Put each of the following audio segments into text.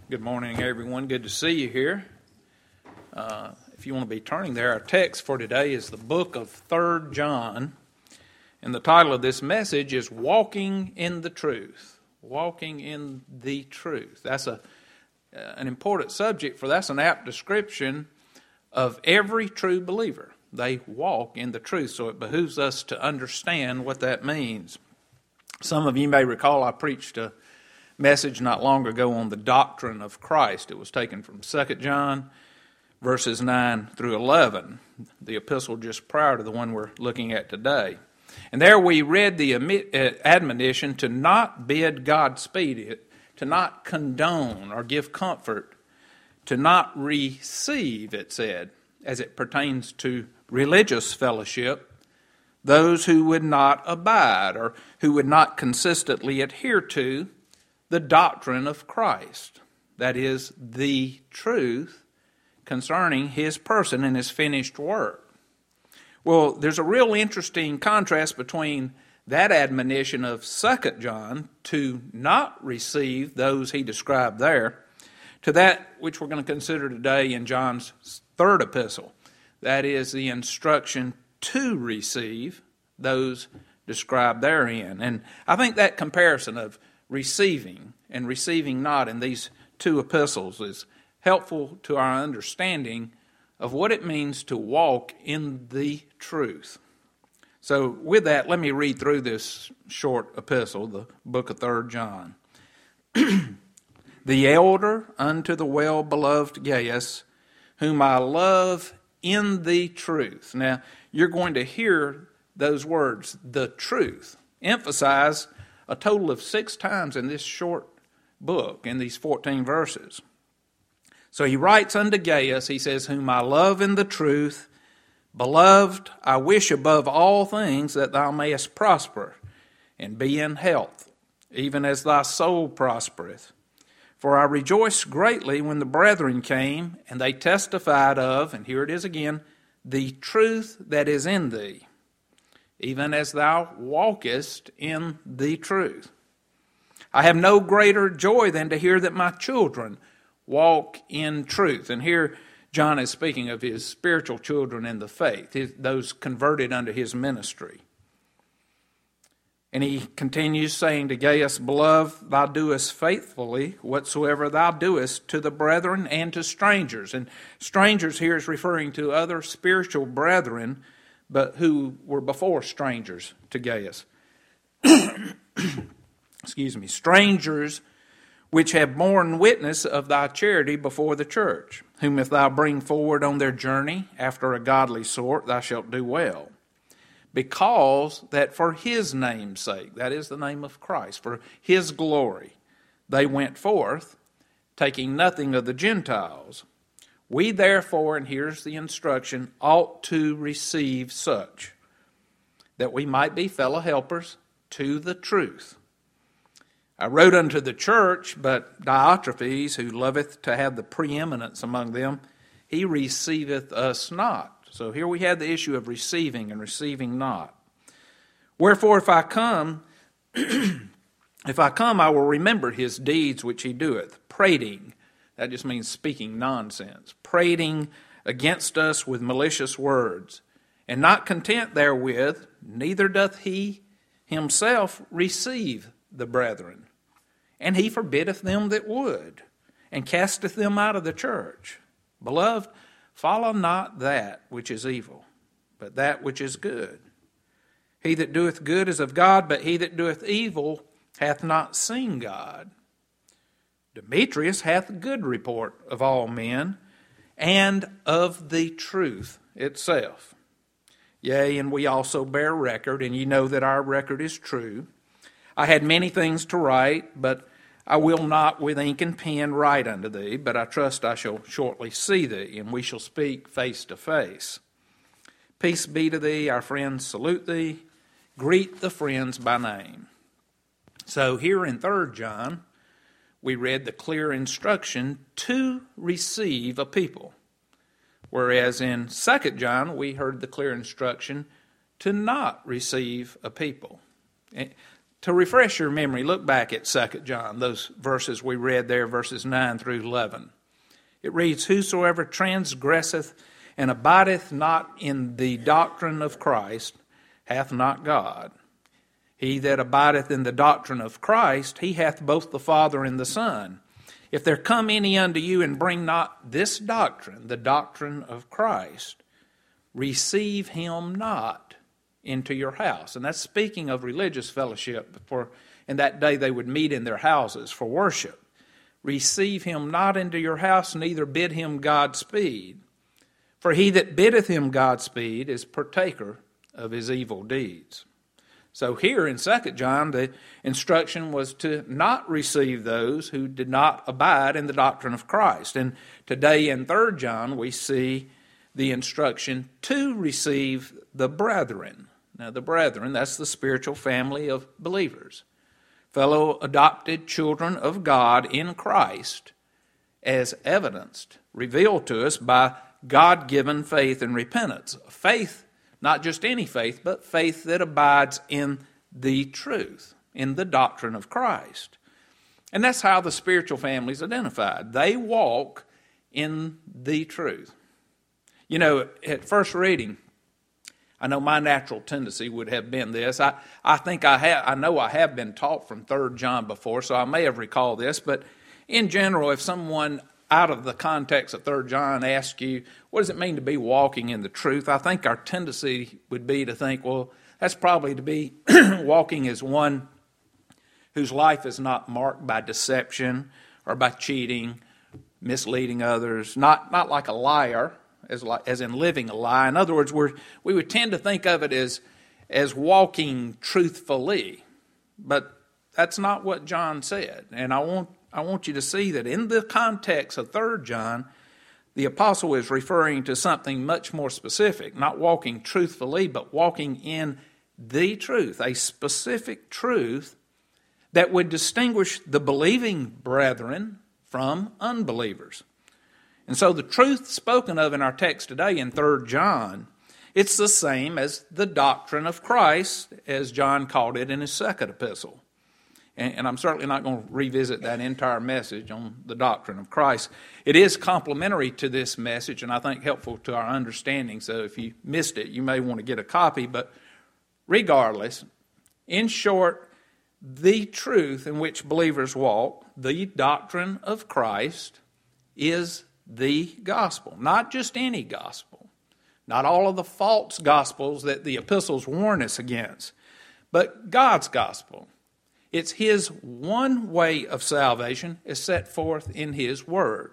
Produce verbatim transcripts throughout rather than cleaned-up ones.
Good morning, everyone. Good to see you here. Uh, if you want to be turning there, our text for today is the book of Third John. And the title of this message is Walking in the Truth. Walking in the Truth. That's a uh, an important subject, for that's an apt description of every true believer. They walk in the truth, so it behooves us to understand what that means. Some of you may recall I preached a message not long ago on the doctrine of Christ. It was taken from Second John, verses nine through eleven, the epistle just prior to the one we're looking at today. And there we read the admonition to not bid Godspeed, to not condone or give comfort, to not receive, it said, as it pertains to religious fellowship, those who would not abide or who would not consistently adhere to the doctrine of Christ, that is, the truth concerning his person and his finished work. Well, there's a real interesting contrast between that admonition of Second John to not receive those he described there to that which we're going to consider today in John's third epistle. That is the instruction to receive those described therein. And I think that comparison of receiving and receiving not in these two epistles is helpful to our understanding of what it means to walk in the truth. So with that, let me read through this short epistle, the book of Third John. The elder unto the well-beloved Gaius, whom I love in the truth. Now, you're going to hear those words, the truth, emphasized a total of six times in this short book, in these fourteen verses. So he writes unto Gaius, he says, whom I love in the truth, beloved, I wish above all things that thou mayest prosper and be in health, even as thy soul prospereth. For I rejoiced greatly when the brethren came, and they testified of, and here it is again, the truth that is in thee, even as thou walkest in the truth. I have no greater joy than to hear that my children walk in truth. And here John is speaking of his spiritual children in the faith, his, those converted unto his ministry. And he continues saying to Gaius, beloved, thou doest faithfully whatsoever thou doest to the brethren and to strangers. And strangers here is referring to other spiritual brethren, but who were before strangers to Gaius. Excuse me. Strangers which have borne witness of thy charity before the church, whom if thou bring forward on their journey after a godly sort, thou shalt do well. Because that for his name's sake, that is the name of Christ, for his glory, they went forth, taking nothing of the Gentiles. We therefore, and here's the instruction, ought to receive such, that we might be fellow helpers to the truth. I wrote unto the church, but Diotrephes, who loveth to have the preeminence among them, he receiveth us not. So here we have the issue of receiving and receiving not. Wherefore, if I come, if I come, I will remember his deeds which he doeth, prating. That just means speaking nonsense. Prating against us with malicious words. And not content therewith, neither doth he himself receive the brethren. And he forbiddeth them that would, and casteth them out of the church. Beloved, follow not that which is evil, but that which is good. He that doeth good is of God, but he that doeth evil hath not seen God. Demetrius hath good report of all men, and of the truth itself. Yea, and we also bear record, and ye know that our record is true. I had many things to write, but I will not with ink and pen write unto thee, but I trust I shall shortly see thee, and we shall speak face to face. Peace be to thee, our friends salute thee. Greet the friends by name. So here in Third John, we read the clear instruction to receive a people. Whereas in Second John, we heard the clear instruction to not receive a people. To refresh your memory, look back at Second John, those verses we read there, verses nine through eleven. It reads, "Whosoever transgresseth and abideth not in the doctrine of Christ hath not God. He that abideth in the doctrine of Christ, he hath both the Father and the Son. If there come any unto you and bring not this doctrine, the doctrine of Christ, receive him not into your house." And that's speaking of religious fellowship. For in that day they would meet in their houses for worship. "Receive him not into your house, neither bid him Godspeed. For he that biddeth him Godspeed is partaker of his evil deeds." So here in Second John, the instruction was to not receive those who did not abide in the doctrine of Christ. And today in Third John, we see the instruction to receive the brethren. Now, the brethren, that's the spiritual family of believers, fellow adopted children of God in Christ, as evidenced, revealed to us by God-given faith and repentance. Faith, not just any faith, but faith that abides in the truth, in the doctrine of Christ. And that's how the spiritual family is identified. They walk in the truth. You know, at first reading, I know my natural tendency would have been this. I, I think I have, I know I have been taught from Third John before, so I may have recalled this, but in general, if someone out of the context of Third John asks you, what does it mean to be walking in the truth? I think our tendency would be to think, well, that's probably to be walking as one whose life is not marked by deception or by cheating, misleading others, not, not like a liar, as, as in living a lie. In other words, we're, we would tend to think of it as, as walking truthfully, but that's not what John said. And I want I want you to see that in the context of Third John, the apostle is referring to something much more specific, not walking truthfully, but walking in the truth, a specific truth that would distinguish the believing brethren from unbelievers. And so the truth spoken of in our text today in Third John, it's the same as the doctrine of Christ, as John called it in his second epistle. And I'm certainly not going to revisit that entire message on the doctrine of Christ. It is complementary to this message, and I think helpful to our understanding. So if you missed it, you may want to get a copy. But regardless, in short, the truth in which believers walk, the doctrine of Christ, is the gospel. Not just any gospel. Not all of the false gospels that the epistles warn us against, but God's gospel. It's his one way of salvation as set forth in his word.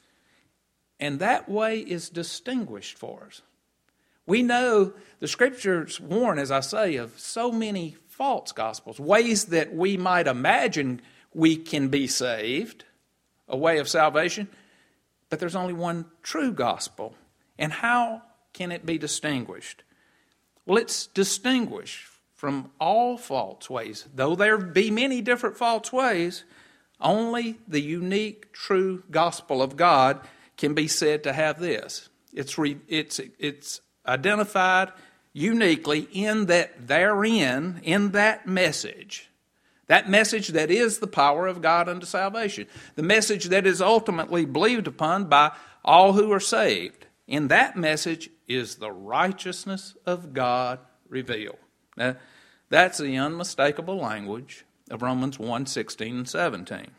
And that way is distinguished for us. We know the scriptures warn, as I say, of so many false gospels, ways that we might imagine we can be saved, a way of salvation, but there's only one true gospel. And how can it be distinguished? Well, it's distinguished from all false ways. Though there be many different false ways, only the unique, true gospel of God can be said to have this. It's re, it's it's identified uniquely in that therein, in that message, that message that is the power of God unto salvation, the message that is ultimately believed upon by all who are saved. In that message is the righteousness of God revealed. Now, that's the unmistakable language of Romans one, sixteen and seventeen.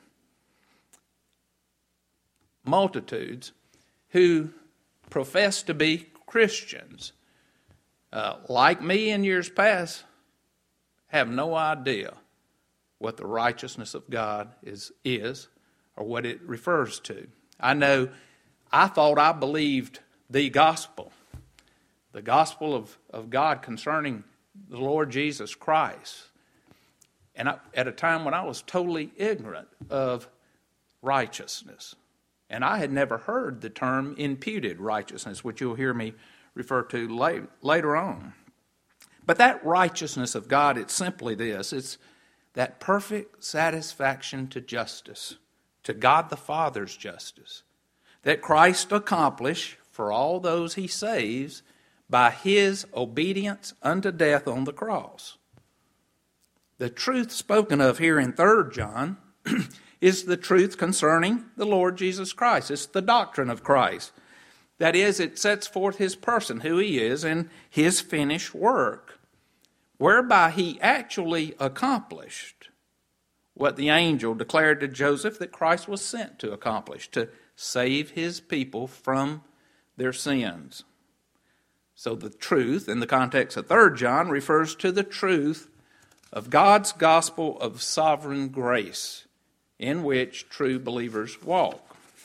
Multitudes who profess to be Christians, uh, like me in years past, have no idea what the righteousness of God is, is or what it refers to. I know I thought I believed the gospel, the gospel of, of God concerning the Lord Jesus Christ. And I, at a time when I was totally ignorant of righteousness. And I had never heard the term imputed righteousness, which you'll hear me refer to late, later on. But that righteousness of God, it's simply this. It's that perfect satisfaction to justice, to God the Father's justice, that Christ accomplished for all those he saves by his obedience unto death on the cross. The truth spoken of here in Third John is the truth concerning the Lord Jesus Christ. It's the doctrine of Christ. That is, it sets forth his person, who he is, and his finished work, whereby he actually accomplished what the angel declared to Joseph that Christ was sent to accomplish, to save his people from their sins. So the truth, in the context of Third John, refers to the truth of God's gospel of sovereign grace, in which true believers walk.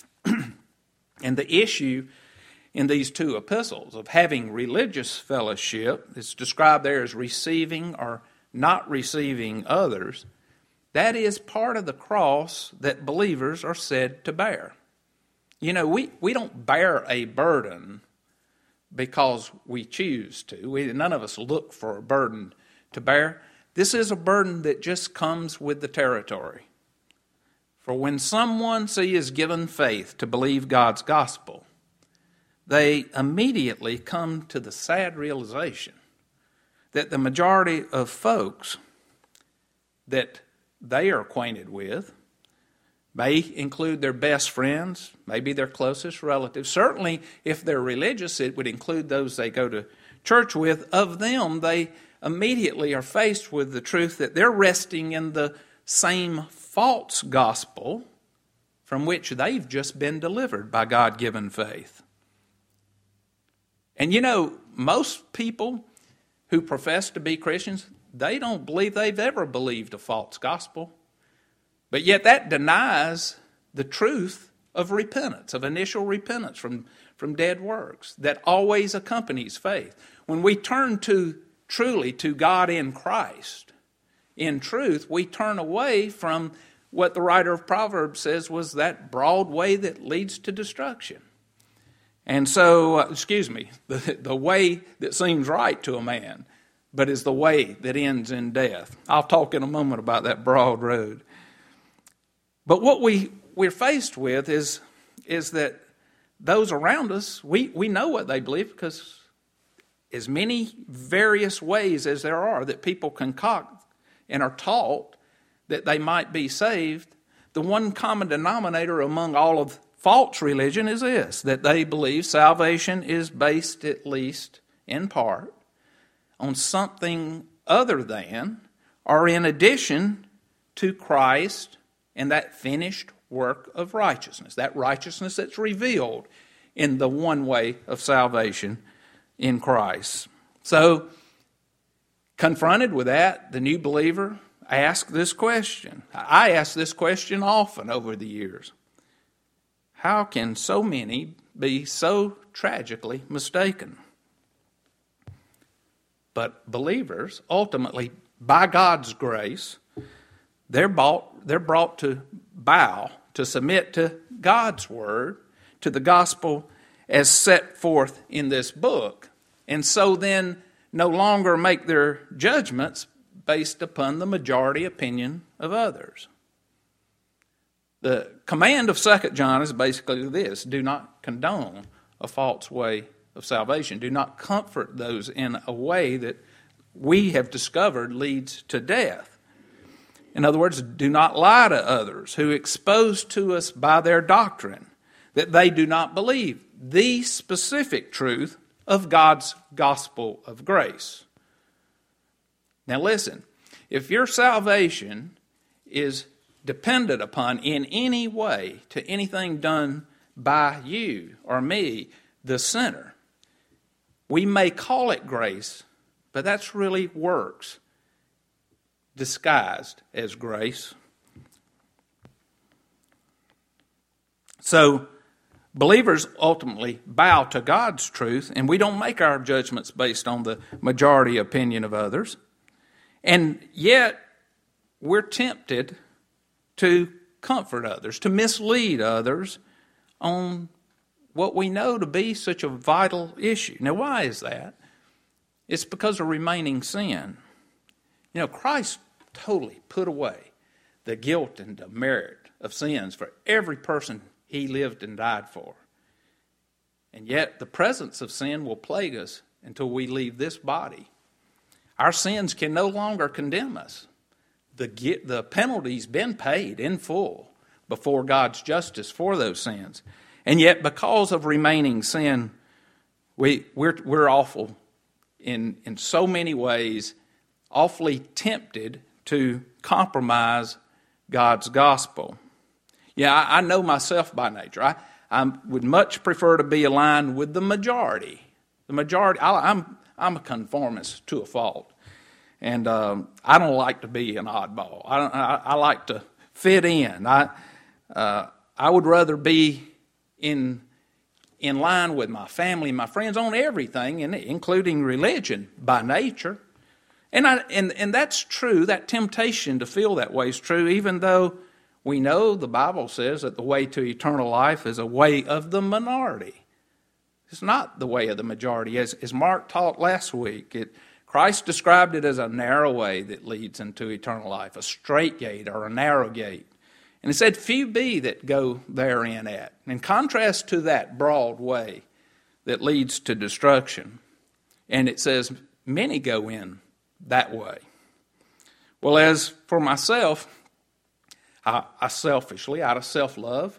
And the issue in these two epistles of having religious fellowship, it's described there as receiving or not receiving others, that is part of the cross that believers are said to bear. You know, we, we don't bear a burden because we choose to. We, none of us look for a burden to bear. This is a burden that just comes with the territory. For when someone, see, is given faith to believe God's gospel, they immediately come to the sad realization that the majority of folks that they are acquainted with may include their best friends, maybe their closest relatives. Certainly, if they're religious, it would include those they go to church with. Of them, they immediately are faced with the truth that they're resting in the same false gospel from which they've just been delivered by God-given faith. And you know, most people who profess to be Christians, they don't believe they've ever believed a false gospel. But yet that denies the truth of repentance, of initial repentance from, from dead works that always accompanies faith. When we turn to truly to God in Christ, in truth, we turn away from what the writer of Proverbs says was that broad way that leads to destruction. And so, uh, excuse me, the, the way that seems right to a man, but is the way that ends in death. I'll talk in a moment about that broad road. But what we, we're faced with is, is that those around us, we, we know what they believe because as many various ways as there are that people concoct and are taught that they might be saved, the one common denominator among all of false religion is this, that they believe salvation is based, at least in part, on something other than or in addition to Christ and that finished work of righteousness, that righteousness that's revealed in the one way of salvation in Christ. So, confronted with that, the new believer asks this question. I ask this question often over the years. How can so many be so tragically mistaken? But believers, ultimately, by God's grace, they're brought, they're brought to bow, to submit to God's word, to the gospel as set forth in this book. And so then no longer make their judgments based upon the majority opinion of others. The command of Second John is basically this: do not condone a false way of salvation. Do not comfort those in a way that we have discovered leads to death. In other words, do not lie to others who expose to us by their doctrine that they do not believe the specific truth of God's gospel of grace. Now listen, if your salvation is dependent upon in any way to anything done by you or me, the sinner, we may call it grace, but that's really works disguised as grace. So, believers ultimately bow to God's truth, and we don't make our judgments based on the majority opinion of others. And yet, we're tempted to comfort others, to mislead others on what we know to be such a vital issue. Now, why is that? It's because of remaining sin. You know, Christ totally put away the guilt and the merit of sins for every person he lived and died for. And yet, the presence of sin will plague us until we leave this body. Our sins can no longer condemn us. the the penalty's been paid in full before God's justice for those sins. And yet, because of remaining sin, we we're we're awful in in so many ways, awfully tempted to compromise God's gospel. Yeah, I, I know myself by nature. I I would much prefer to be aligned with the majority. The majority. I, I'm I'm a conformist to a fault. And um, I don't like to be an oddball. I, don't, I, I like to fit in. I uh, I would rather be in in line with my family, my friends on everything, and including religion by nature. And I and and that's true. That temptation to feel that way is true, even though we know the Bible says that the way to eternal life is a way of the minority. It's not the way of the majority, as as Mark taught last week. It. Christ described it as a narrow way that leads into eternal life, a straight gate or a narrow gate. And he said, few be that go therein at. In contrast to that broad way that leads to destruction. And it says, many go in that way. Well, as for myself, I, I selfishly, out of self-love,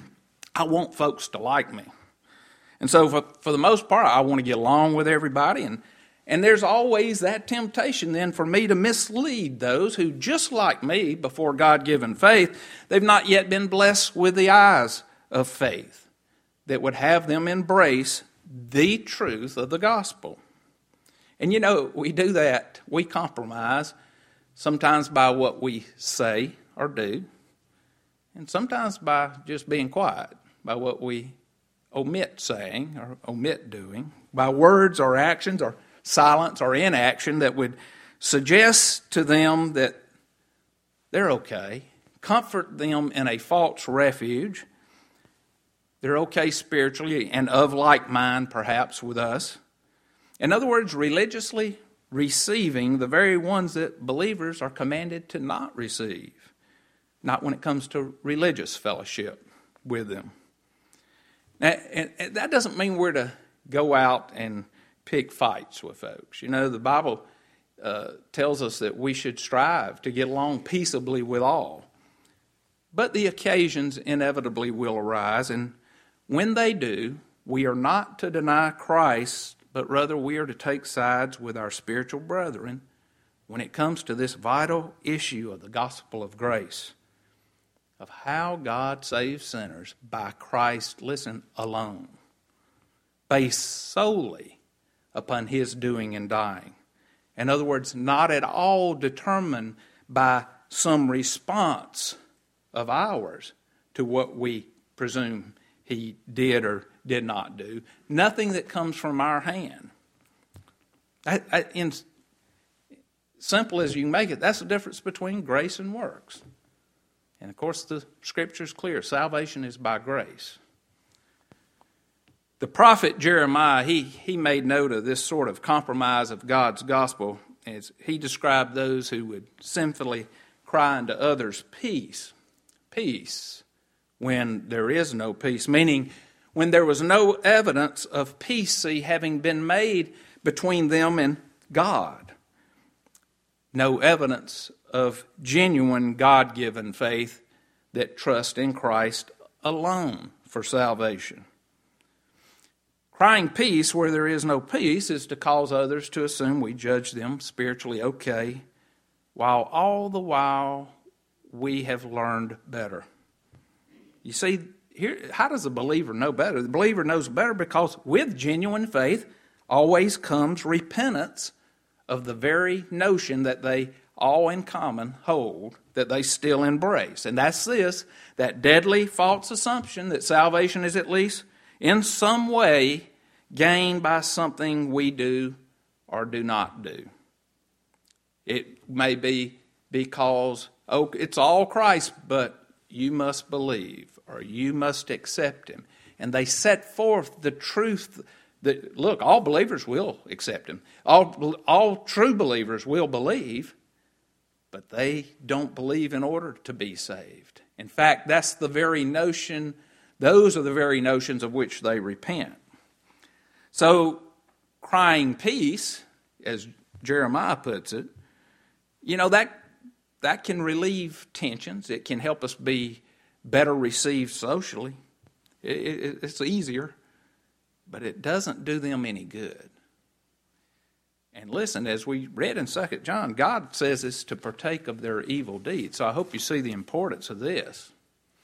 I want folks to like me. And so for, for the most part, I want to get along with everybody. And And there's always that temptation then for me to mislead those who, just like me, before God-given faith, they've not yet been blessed with the eyes of faith that would have them embrace the truth of the gospel. And you know, we do that. We compromise sometimes by what we say or do, and sometimes by just being quiet, by what we omit saying or omit doing, by words or actions or silence or inaction that would suggest to them that they're okay, comfort them in a false refuge. They're okay spiritually and of like mind, perhaps, with us. In other words, religiously receiving the very ones that believers are commanded to not receive, not when it comes to religious fellowship with them. Now, and that doesn't mean we're to go out and pick fights with folks. You know, the Bible uh, tells us that we should strive to get along peaceably with all. But the occasions inevitably will arise, and when they do, we are not to deny Christ, but rather we are to take sides with our spiritual brethren when it comes to this vital issue of the gospel of grace, of how God saves sinners by Christ, listen, alone, based solely upon his doing and dying. In other words, not at all determined by some response of ours to what we presume he did or did not do. Nothing that comes from our hand. I, I, in simple as you can make it, that's the difference between grace and works. And of course, the Scripture is clear. Salvation is by grace. The prophet Jeremiah, he, he made note of this sort of compromise of God's gospel as he described those who would sinfully cry unto others, peace, peace, when there is no peace, meaning when there was no evidence of peace see, having been made between them and God. No evidence of genuine God-given faith that trusts in Christ alone for salvation. Crying peace where there is no peace is to cause others to assume we judge them spiritually okay, while all the while we have learned better. You see, here, how does a believer know better? The believer knows better because with genuine faith always comes repentance of the very notion that they all in common hold, that they still embrace. And that's this, that deadly false assumption that salvation is at least in some way gained by something we do or do not do. It may be because, oh, it's all Christ, but you must believe or you must accept him. And they set forth the truth that, look, all believers will accept him. All, all true believers will believe, but they don't believe in order to be saved. In fact, that's the very notion, those are the very notions of which they repent. So, crying peace, as Jeremiah puts it, you know, that that can relieve tensions. It can help us be better received socially. It, it, it's easier, but it doesn't do them any good. And listen, as we read in Second John, God says it's to partake of their evil deeds. So I hope you see the importance of this.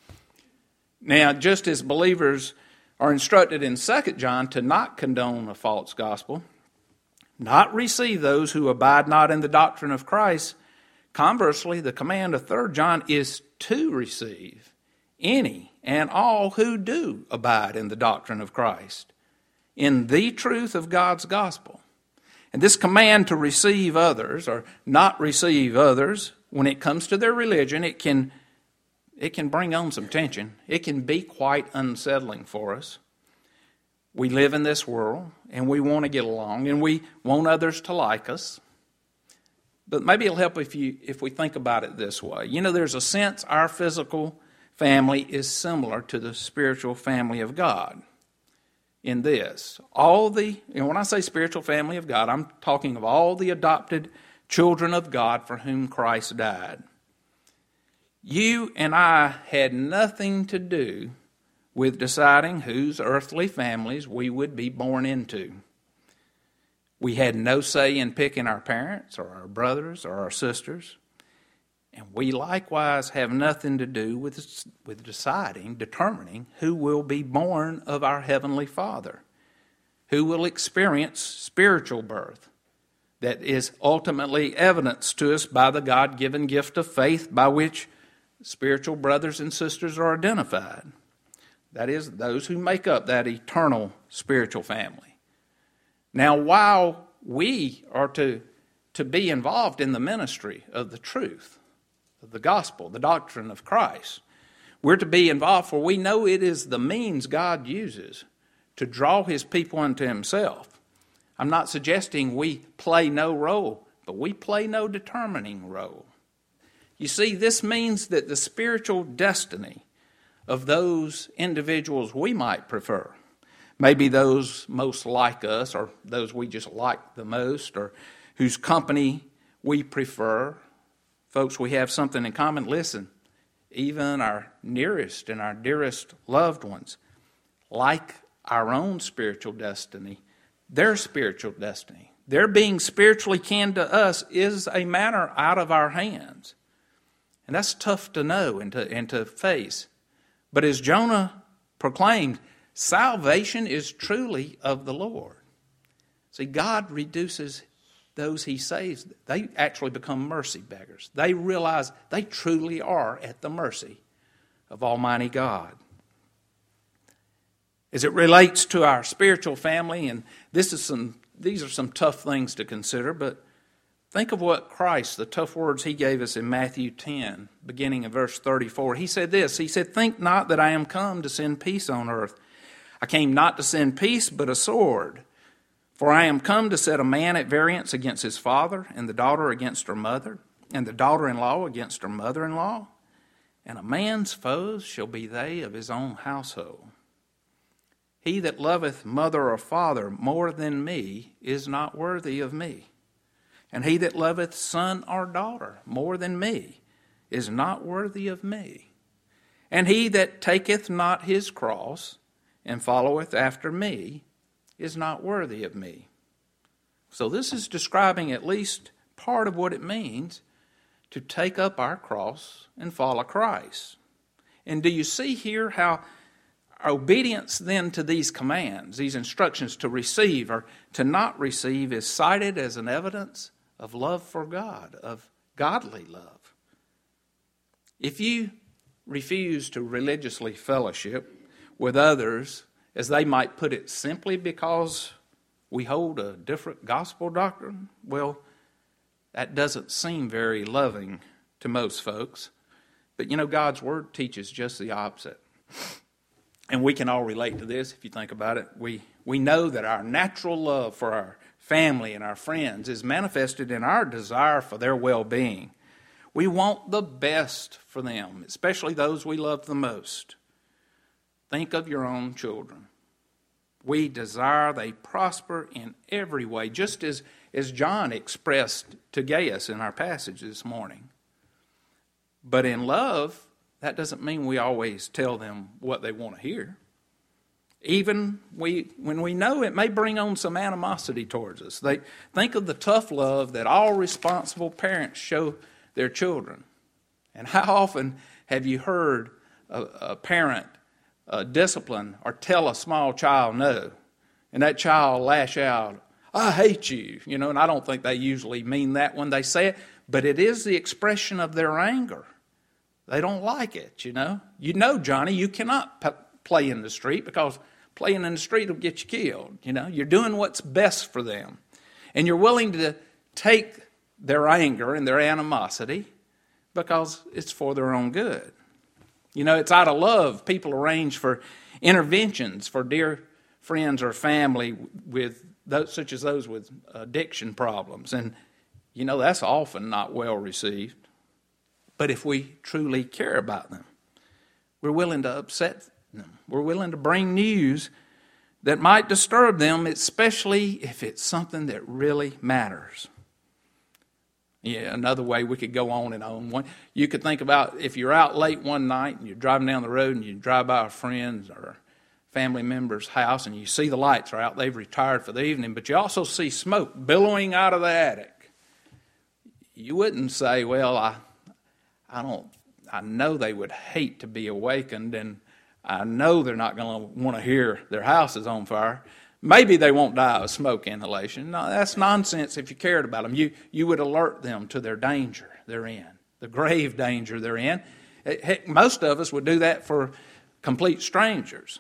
Now, just as believers are instructed in Second John to not condone a false gospel, not receive those who abide not in the doctrine of Christ, conversely, the command of Third John is to receive any and all who do abide in the doctrine of Christ, in the truth of God's gospel. And this command to receive others or not receive others, when it comes to their religion, it can, it can bring on some tension. It can be quite unsettling for us. We live in this world, and we want to get along, and we want others to like us. But maybe it'll help if you if we think about it this way. You know, there's a sense our physical family is similar to the spiritual family of God. In this, all the, and when I say spiritual family of God, I'm talking of all the adopted children of God for whom Christ died. You and I had nothing to do with deciding whose earthly families we would be born into. We had no say in picking our parents or our brothers or our sisters. And we likewise have nothing to do with, with deciding, determining who will be born of our Heavenly Father, who will experience spiritual birth that is ultimately evidenced to us by the God-given gift of faith by which spiritual brothers and sisters are identified. That is, those who make up that eternal spiritual family. Now, while we are to, to be involved in the ministry of the truth, of the gospel, the doctrine of Christ, we're to be involved, for we know it is the means God uses to draw his people unto himself. I'm not suggesting we play no role, but we play no determining role. You see, this means that the spiritual destiny of those individuals we might prefer, maybe those most like us, or those we just like the most, or whose company we prefer. Folks, we have something in common. Listen, even our nearest and our dearest loved ones, like our own spiritual destiny, their spiritual destiny, their being spiritually kin to us is a matter out of our hands. And that's tough to know and to, and to face. But as Jonah proclaimed, salvation is truly of the Lord. See, God reduces those he saves. They actually become mercy beggars. They realize they truly are at the mercy of Almighty God. As it relates to our spiritual family, and this is some, these are some tough things to consider, but think of what Christ, the tough words he gave us in Matthew ten, beginning in verse thirty-four. He said this, he said, "Think not that I am come to send peace on earth. I came not to send peace, but a sword. For I am come to set a man at variance against his father, and the daughter against her mother, and the daughter-in-law against her mother-in-law. And a man's foes shall be they of his own household. He that loveth mother or father more than me is not worthy of me. And he that loveth son or daughter more than me is not worthy of me. And he that taketh not his cross and followeth after me is not worthy of me." So this is describing at least part of what it means to take up our cross and follow Christ. And do you see here how our obedience then to these commands, these instructions to receive or to not receive, is cited as an evidence of love for God, of godly love? If you refuse to religiously fellowship with others, as they might put it, simply because we hold a different gospel doctrine, well, that doesn't seem very loving to most folks. But you know, God's Word teaches just the opposite. And we can all relate to this if you think about it. We, we know that our natural love for our family and our friends is manifested in our desire for their well-being. We want the best for them, especially those we love the most. Think of your own children. We desire they prosper in every way, just as, as John expressed to Gaius in our passage this morning. But in love, that doesn't mean we always tell them what they want to hear. Even we, when we know it may bring on some animosity towards us. They think of the tough love that all responsible parents show their children. And how often have you heard a, a parent uh, discipline or tell a small child no, and that child lash out, "I hate you," you know, and I don't think they usually mean that when they say it, but it is the expression of their anger. They don't like it, you know. You know, Johnny, you cannot p- play in the street because playing in the street will get you killed, you know. You're doing what's best for them. And you're willing to take their anger and their animosity because it's for their own good. You know, it's out of love. People arrange for interventions for dear friends or family with those, such as those with addiction problems. And, you know, that's often not well received. But if we truly care about them, we're willing to upset them. We're willing to bring news that might disturb them, especially if it's something that really matters. Yeah, another way we could go on and on. One, you could think about if you're out late one night and you're driving down the road and you drive by a friend's or family member's house and you see the lights are out, they've retired for the evening, but you also see smoke billowing out of the attic. You wouldn't say, well, I... I don't, I know they would hate to be awakened, and I know they're not going to want to hear their house is on fire. Maybe they won't die of smoke inhalation. No, that's nonsense if you cared about them. You, you would alert them to their danger they're in, the grave danger they're in. Heck, most of us would do that for complete strangers.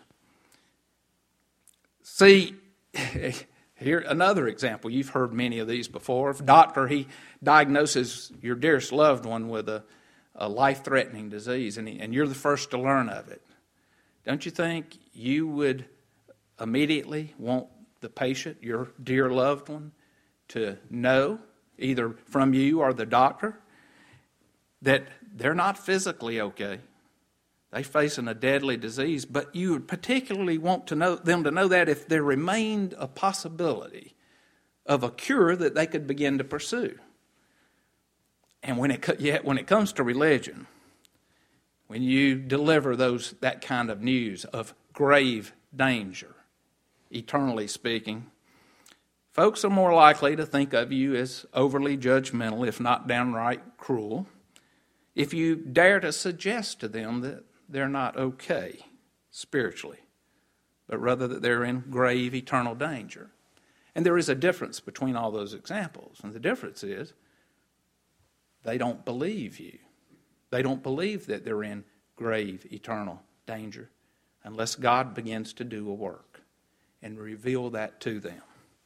See, here another example. You've heard many of these before. If a doctor, he diagnoses your dearest loved one with a a life-threatening disease, and, he, and you're the first to learn of it, don't you think you would immediately want the patient, your dear loved one, to know, either from you or the doctor, that they're not physically okay? They're facing a deadly disease, but you would particularly want to know them to know that if there remained a possibility of a cure that they could begin to pursue. And when it yet when it comes to religion, when you deliver those that kind of news of grave danger, eternally speaking, folks are more likely to think of you as overly judgmental, if not downright cruel, if you dare to suggest to them that they're not okay spiritually, but rather that they're in grave eternal danger. And there is a difference between all those examples, and the difference is they don't believe you. They don't believe that they're in grave, eternal danger unless God begins to do a work and reveal that to them.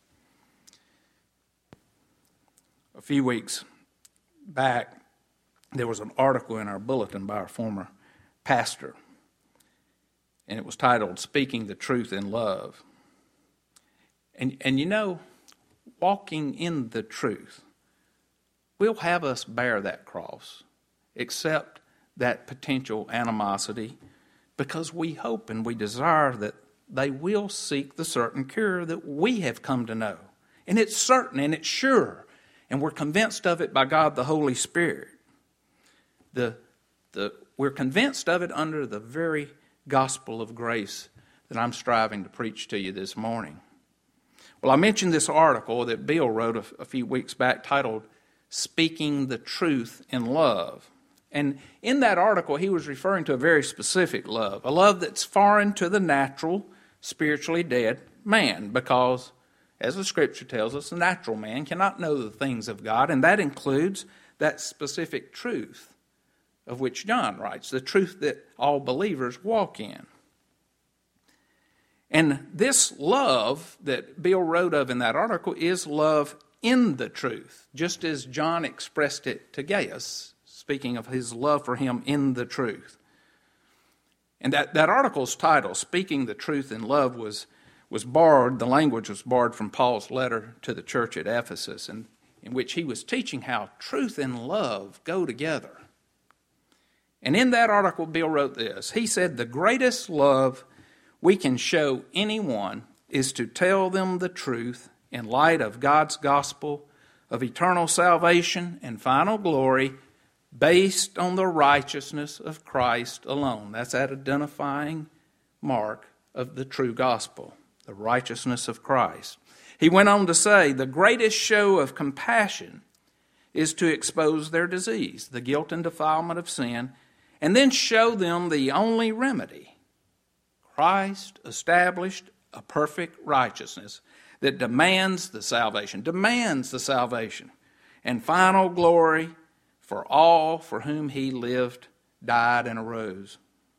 A few weeks back, there was an article in our bulletin by our former pastor, and it was titled, "Speaking the Truth in Love." And, and you know, walking in the truth will have us bear that cross, accept that potential animosity, because we hope and we desire that they will seek the certain cure that we have come to know. And it's certain and it's sure, and we're convinced of it by God the Holy Spirit. The, the, we're convinced of it under the very gospel of grace that I'm striving to preach to you this morning. Well, I mentioned this article that Bill wrote a, a few weeks back titled, "Speaking the Truth in Love." And in that article, he was referring to a very specific love, a love that's foreign to the natural, spiritually dead man, because, as the Scripture tells us, the natural man cannot know the things of God, and that includes that specific truth of which John writes, the truth that all believers walk in. And this love that Bill wrote of in that article is love in the truth, just as John expressed it to Gaius, speaking of his love for him in the truth. And that, that article's title, "Speaking the Truth in Love," was, was borrowed, the language was borrowed from Paul's letter to the church at Ephesus, and in which he was teaching how truth and love go together. And in that article, Bill wrote this. He said, "The greatest love we can show anyone is to tell them the truth in light of God's gospel of eternal salvation and final glory based on the righteousness of Christ alone. That's that identifying mark of the true gospel, the righteousness of Christ. He went on to say, the greatest show of compassion is to expose their disease, the guilt and defilement of sin, and then show them the only remedy. Christ established a perfect righteousness that demands the salvation, demands the salvation, and final glory for all for whom he lived, died, and arose.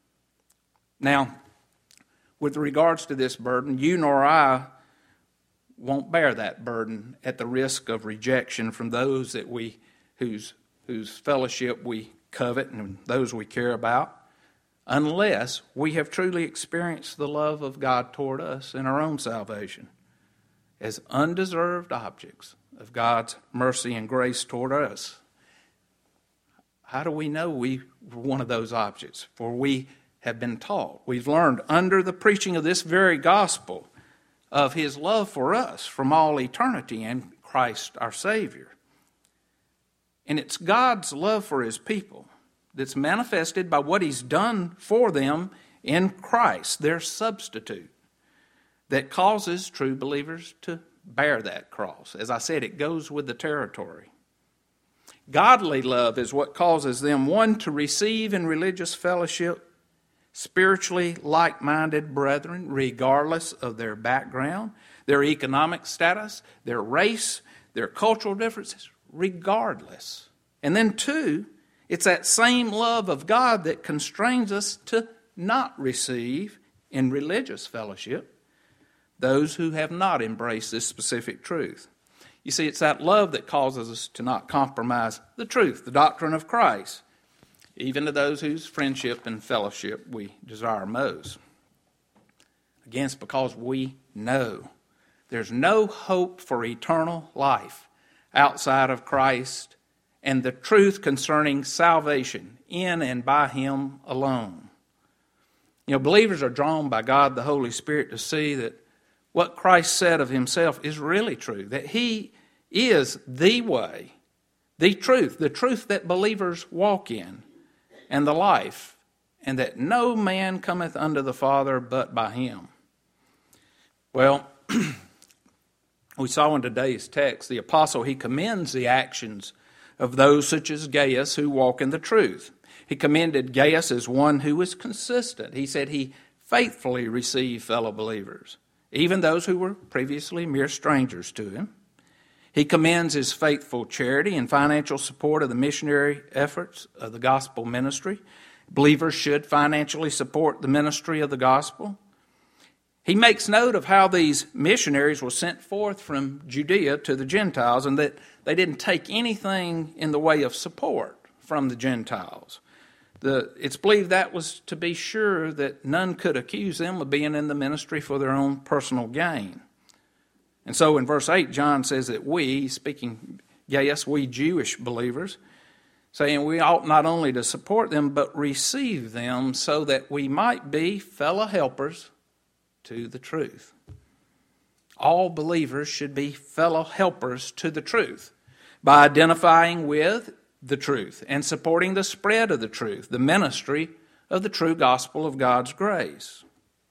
Now, with regards to this burden, you nor I won't bear that burden at the risk of rejection from those that we whose whose fellowship we covet and those we care about, unless we have truly experienced the love of God toward us in our own salvation as undeserved objects of God's mercy and grace toward us. How do we know we were one of those objects? For we have been taught, we've learned under the preaching of this very gospel of his love for us from all eternity and Christ our Savior. And it's God's love for his people that's manifested by what he's done for them in Christ, their substitute, that causes true believers to bear that cross. As I said, it goes with the territory. Godly love is what causes them, one, to receive in religious fellowship spiritually like-minded brethren, regardless of their background, their economic status, their race, their cultural differences, regardless. And then two, it's that same love of God that constrains us to not receive in religious fellowship those who have not embraced this specific truth. You see, it's that love that causes us to not compromise the truth, the doctrine of Christ, even to those whose friendship and fellowship we desire most. Again, it's because we know there's no hope for eternal life outside of Christ and the truth concerning salvation in and by him alone. You know, believers are drawn by God the Holy Spirit to see that what Christ said of himself is really true, that he is the way, the truth, the truth that believers walk in, and the life, and that no man cometh unto the Father but by him. Well, we saw in today's text, the apostle, he commends the actions of those such as Gaius who walk in the truth. He commended Gaius as one who was consistent. He said he faithfully received fellow believers, even those who were previously mere strangers to him. He commends his faithful charity and financial support of the missionary efforts of the gospel ministry. Believers should financially support the ministry of the gospel. He makes note of how these missionaries were sent forth from Judea to the Gentiles and that they didn't take anything in the way of support from the Gentiles. The, it's believed that was to be sure that none could accuse them of being in the ministry for their own personal gain. And so in verse eight, John says that we, speaking Gaius, we Jewish believers, saying we ought not only to support them, but receive them so that we might be fellow helpers to the truth. All believers should be fellow helpers to the truth by identifying with the truth and supporting the spread of the truth, the ministry of the true gospel of God's grace.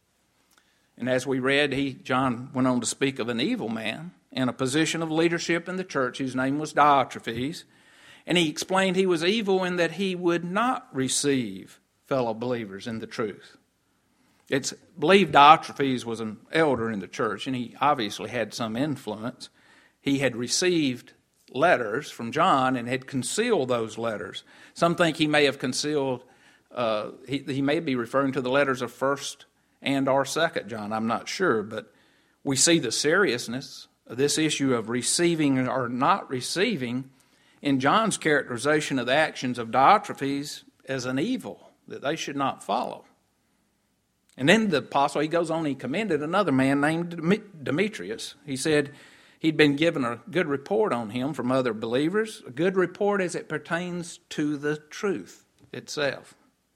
And as we read, he, John went on to speak of an evil man in a position of leadership in the church whose name was Diotrephes. And he explained he was evil in that he would not receive fellow believers in the truth. It's believed Diotrephes was an elder in the church, and he obviously had some influence. He had received letters from John and had concealed those letters. Some think he may have concealed, uh, he, he may be referring to the letters of First and or Second John, I'm not sure, but we see the seriousness of this issue of receiving or not receiving in John's characterization of the actions of Diotrephes as an evil that they should not follow. And then the apostle, he goes on, he commended another man named Demetrius. He said he'd been given a good report on him from other believers, a good report as it pertains to the truth itself.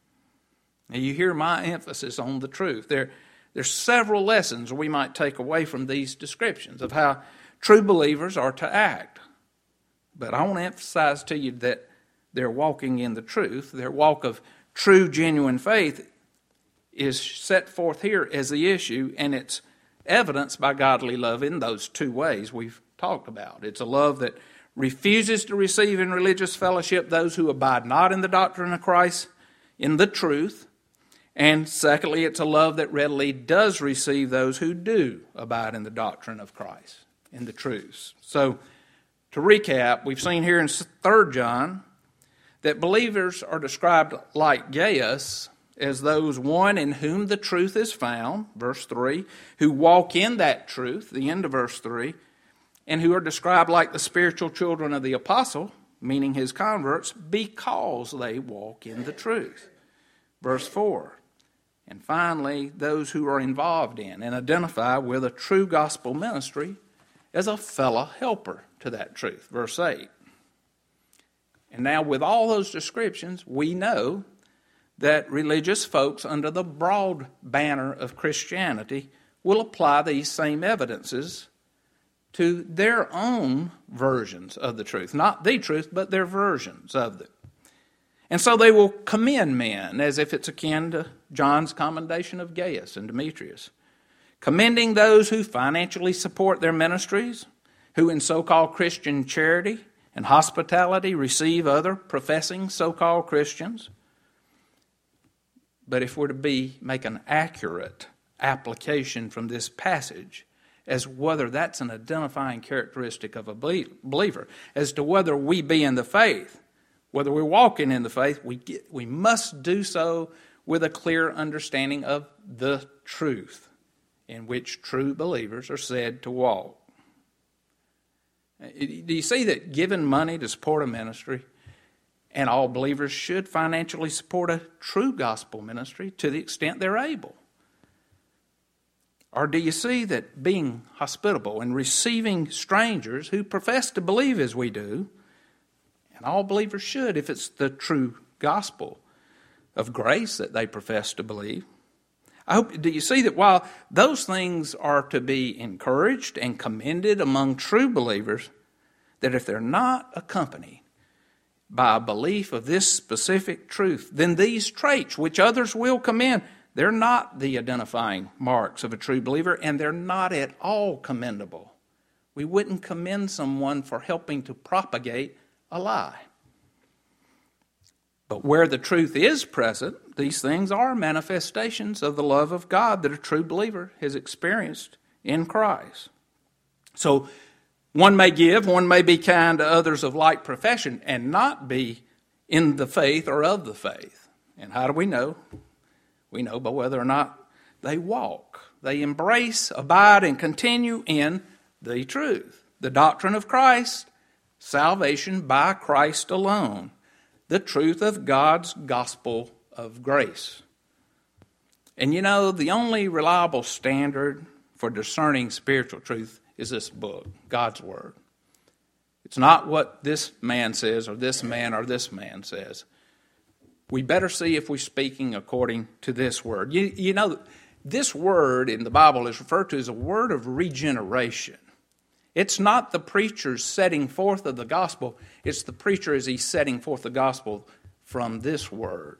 Now you hear my emphasis on the truth. There, there's several lessons we might take away from these descriptions of how true believers are to act. But I want to emphasize to you that they're walking in the truth. Their walk of true, genuine faith is set forth here as the issue, and it's evidenced by godly love in those two ways we've talked about. It's a love that refuses to receive in religious fellowship those who abide not in the doctrine of Christ, in the truth. And secondly, it's a love that readily does receive those who do abide in the doctrine of Christ, in the truths. So, to recap, we've seen here in Third John that believers are described like Gaius as those, one, in whom the truth is found, verse three, who walk in that truth, the end of verse three, and who are described like the spiritual children of the apostle, meaning his converts, because they walk in the truth. Verse four. And finally, those who are involved in and identify with a true gospel ministry as a fellow helper to that truth. Verse eight. And now with all those descriptions, we know that religious folks under the broad banner of Christianity will apply these same evidences to their own versions of the truth. Not the truth, but their versions of it. And so they will commend men as if it's akin to John's commendation of Gaius and Demetrius, commending those who financially support their ministries, who in so-called Christian charity and hospitality receive other professing so-called Christians. But if we're to be make an accurate application from this passage as whether that's an identifying characteristic of a believer, as to whether we be in the faith, whether we're walking in the faith, we get, we must do so with a clear understanding of the truth in which true believers are said to walk. Do you see that giving money to support a ministry, and all believers should financially support a true gospel ministry to the extent they're able? Or do you see that being hospitable and receiving strangers who profess to believe as we do, and all believers should if it's the true gospel of grace that they profess to believe? I hope, do you see that while those things are to be encouraged and commended among true believers, that if they're not accompanied by a belief of this specific truth, then these traits, which others will commend, they're not the identifying marks of a true believer, and they're not at all commendable. We wouldn't commend someone for helping to propagate a lie. But where the truth is present, these things are manifestations of the love of God that a true believer has experienced in Christ. So one may give, one may be kind to others of like profession and not be in the faith or of the faith. And how do we know? We know by whether or not they walk, they embrace, abide, and continue in the truth, the doctrine of Christ, salvation by Christ alone, the truth of God's gospel of grace. And you know, the only reliable standard for discerning spiritual truth is this book, God's Word. It's not what this man says or this man or this man says. We better see if we're speaking according to this Word. You, you know, this word in the Bible is referred to as a word of regeneration. It's not the preacher's setting forth of the gospel. It's the preacher as he's setting forth the gospel from this word.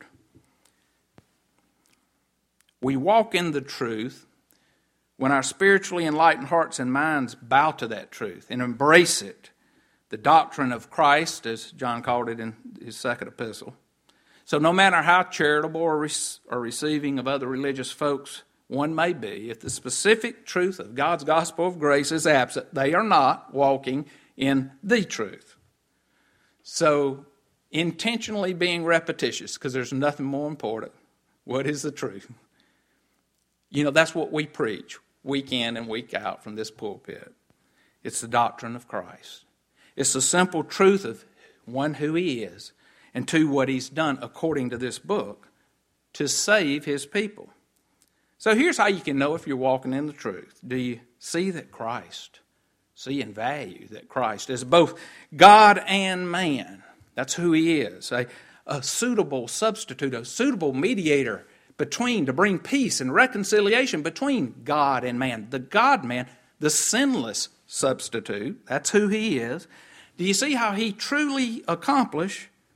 We walk in the truth when our spiritually enlightened hearts and minds bow to that truth and embrace it, the doctrine of Christ, as John called it in his second epistle. So no matter how charitable or, re- or receiving of other religious folks one may be, if the specific truth of God's gospel of grace is absent, they are not walking in the truth. So intentionally being repetitious, because there's nothing more important. What is the truth? You know, that's what we preach week in and week out from this pulpit. It's the doctrine of Christ. It's the simple truth of, one, who he is, and two, what he's done according to this book to save his people. So here's how you can know if you're walking in the truth. Do you see that Christ, see and value that Christ is both God and man? That's who he is, a, a suitable substitute, a suitable mediator between, to bring peace and reconciliation between God and man. The God-man, the sinless substitute, that's who he is. Do you see how he truly accomplished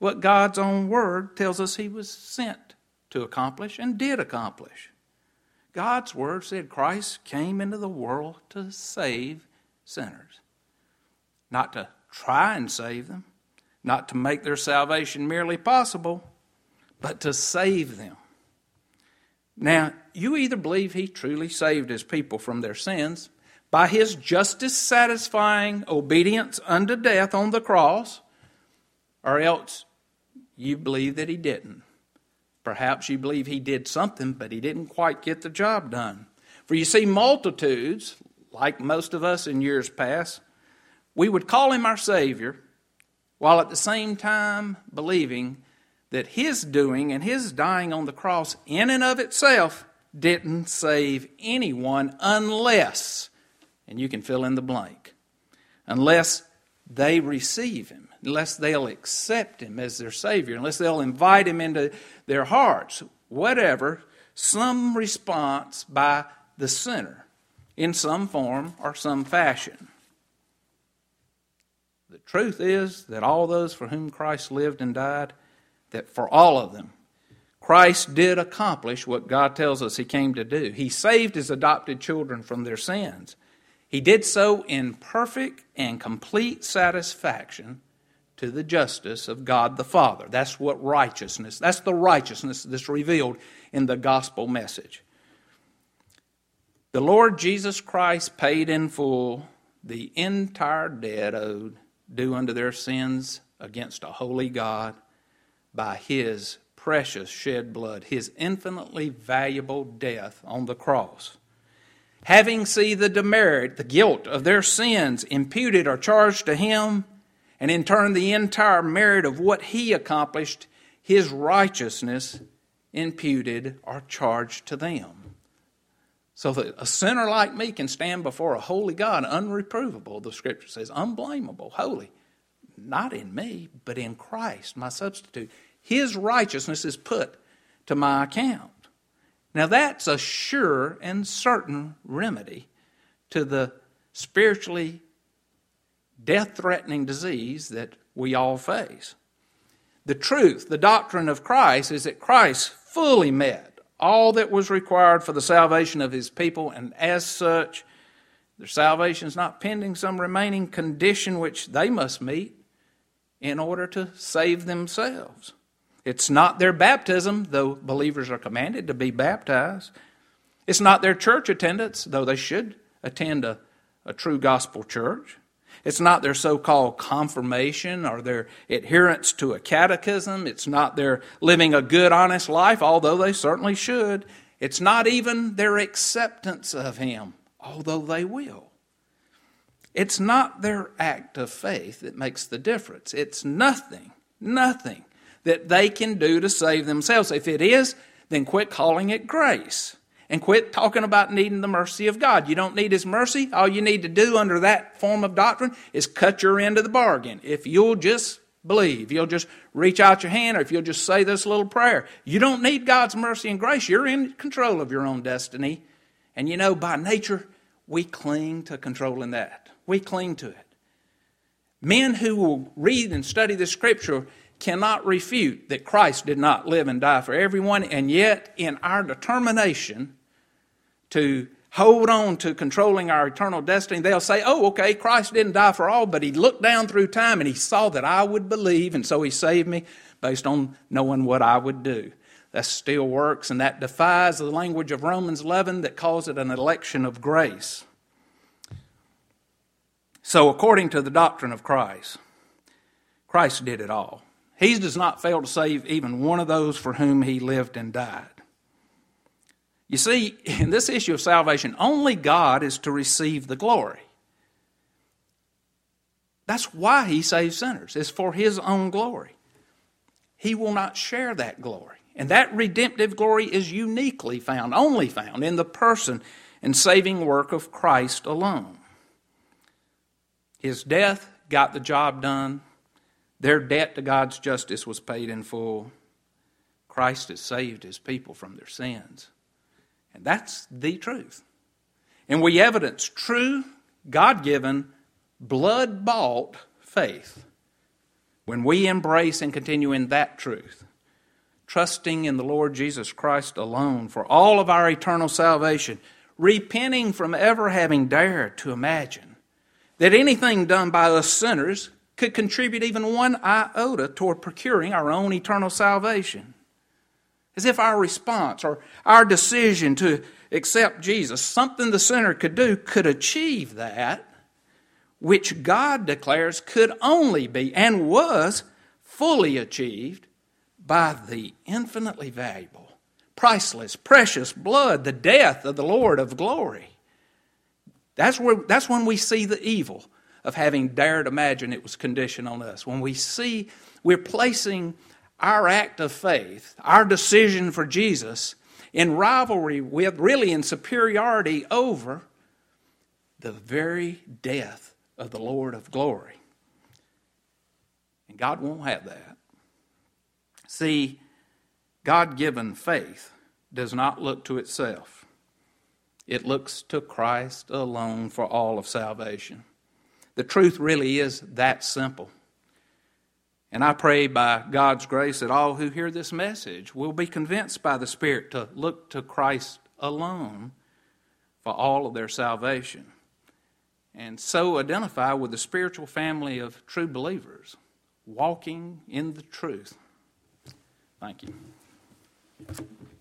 what God's own word tells us he was sent to accomplish and did accomplish. God's word said Christ came into the world to save sinners. Not to try and save them, not to make their salvation merely possible, but to save them. Now, you either believe he truly saved his people from their sins by his justice-satisfying obedience unto death on the cross, or else you believe that he didn't. Perhaps you believe he did something, but he didn't quite get the job done. For you see, multitudes, like most of us in years past, we would call him our Savior, while at the same time believing that his doing and his dying on the cross in and of itself didn't save anyone unless, and you can fill in the blank, unless they receive him, unless they'll accept him as their Savior, unless they'll invite him into their hearts, whatever, some response by the sinner in some form or some fashion. The truth is that all those for whom Christ lived and died, that for all of them, Christ did accomplish what God tells us he came to do. He saved his adopted children from their sins. He did so in perfect and complete satisfaction to the justice of God the Father. That's what righteousness, that's the righteousness that's revealed in the gospel message. The Lord Jesus Christ paid in full the entire debt owed due unto their sins against a holy God by his precious shed blood, his infinitely valuable death on the cross. Having seen the demerit, the guilt of their sins imputed or charged to him, and in turn the entire merit of what he accomplished, his righteousness imputed or charged to them. So that a sinner like me can stand before a holy God, unreprovable, the Scripture says, unblameable, holy. Not in me, but in Christ, my substitute. His righteousness is put to my account. Now that's a sure and certain remedy to the spiritually death-threatening disease that we all face. The truth, the doctrine of Christ, is that Christ fully met all that was required for the salvation of his people, and as such, their salvation is not pending some remaining condition which they must meet in order to save themselves. It's not their baptism, though believers are commanded to be baptized. It's not their church attendance, though they should attend a, a true gospel church. It's not their so-called confirmation or their adherence to a catechism. It's not their living a good, honest life, although they certainly should. It's not even their acceptance of him, although they will. It's not their act of faith that makes the difference. It's nothing, nothing that they can do to save themselves. If it is, then quit calling it grace. And quit talking about needing the mercy of God. You don't need his mercy. All you need to do under that form of doctrine is cut your end of the bargain. If you'll just believe, you'll just reach out your hand, or if you'll just say this little prayer. You don't need God's mercy and grace. You're in control of your own destiny. And you know, by nature, we cling to controlling that. We cling to it. Men who will read and study the Scripture cannot refute that Christ did not live and die for everyone, and yet in our determination to hold on to controlling our eternal destiny, they'll say, oh, okay, Christ didn't die for all, but he looked down through time and he saw that I would believe, and so he saved me based on knowing what I would do. That still works, and that defies the language of Romans eleven that calls it an election of grace. So according to the doctrine of Christ, Christ did it all. He does not fail to save even one of those for whom he lived and died. You see, in this issue of salvation, only God is to receive the glory. That's why he saves sinners. It's for his own glory. He will not share that glory. And that redemptive glory is uniquely found, only found in the person and saving work of Christ alone. His death got the job done. Their debt to God's justice was paid in full. Christ has saved his people from their sins. And that's the truth. And we evidence true, God-given, blood-bought faith When we embrace and continue in that truth, trusting in the Lord Jesus Christ alone for all of our eternal salvation, repenting from ever having dared to imagine that anything done by us sinners could contribute even one iota toward procuring our own eternal salvation. As if our response or our decision to accept Jesus, something the sinner could do, could achieve that which God declares could only be and was fully achieved by the infinitely valuable, priceless, precious blood, the death of the Lord of glory. That's where, that's when we see the evil of having dared imagine it was conditioned on us. When we see we're placing our act of faith, our decision for Jesus, in rivalry with, really in superiority over, the very death of the Lord of glory. And God won't have that. See, God-given faith does not look to itself. It looks to Christ alone for all of salvation. The truth really is that simple. And I pray by God's grace that all who hear this message will be convinced by the Spirit to look to Christ alone for all of their salvation, and so identify with the spiritual family of true believers, walking in the truth. Thank you.